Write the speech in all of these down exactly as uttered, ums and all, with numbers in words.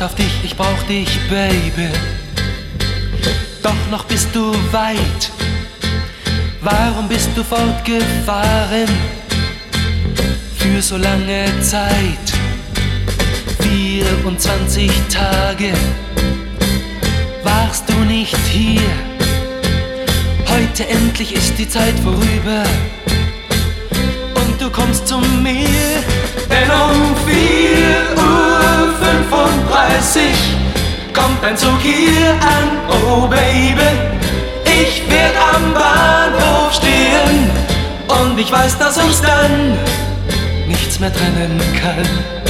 wart auf dich, ich brauch dich, Baby. Doch noch bist du weit. Warum bist du fortgefahren? Für so lange Zeit. vierundzwanzig Tage warst du nicht hier. Heute endlich ist die Zeit vorüber und du kommst zu mir. Denn um vier Uhr fünfunddreißig kommt ein Zug hier an, oh Baby. Ich werd am Bahnhof stehen und ich weiß, dass uns dann nichts mehr trennen kann.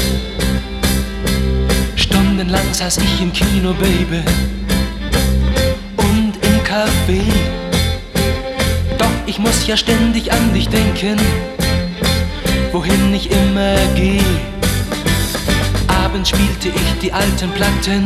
Stundenlang saß ich im Kino, Baby, und im Café. Doch ich muss ja ständig an dich denken, wohin ich immer geh. Abends spielte ich die alten Platten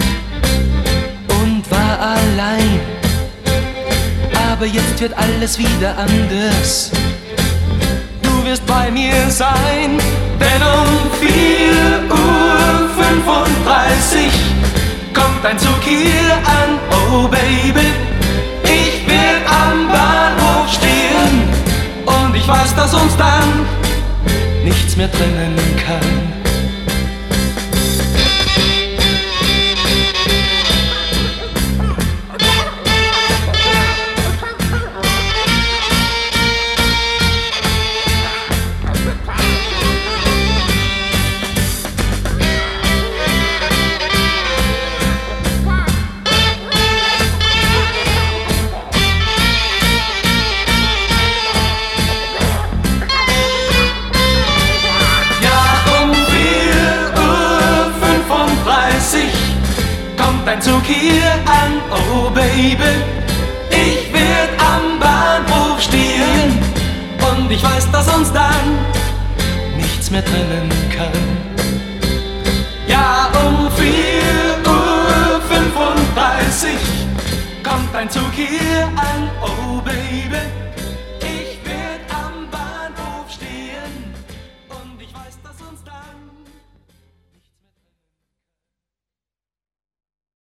und war allein. Aber jetzt wird alles wieder anders. Du wirst bei mir sein, denn um vier Uhr fünfunddreißig kommt ein Zug hier an, oh Baby. Ich werd am Bahnhof stehen und ich weiß, dass uns dann nichts mehr trennen kann. Kommt ein Zug hier an, oh Baby. Ich werd am Bahnhof stehen und ich weiß, dass uns dann nichts mehr trennen kann. Ja, um vier Uhr fünfunddreißig kommt ein Zug hier an, oh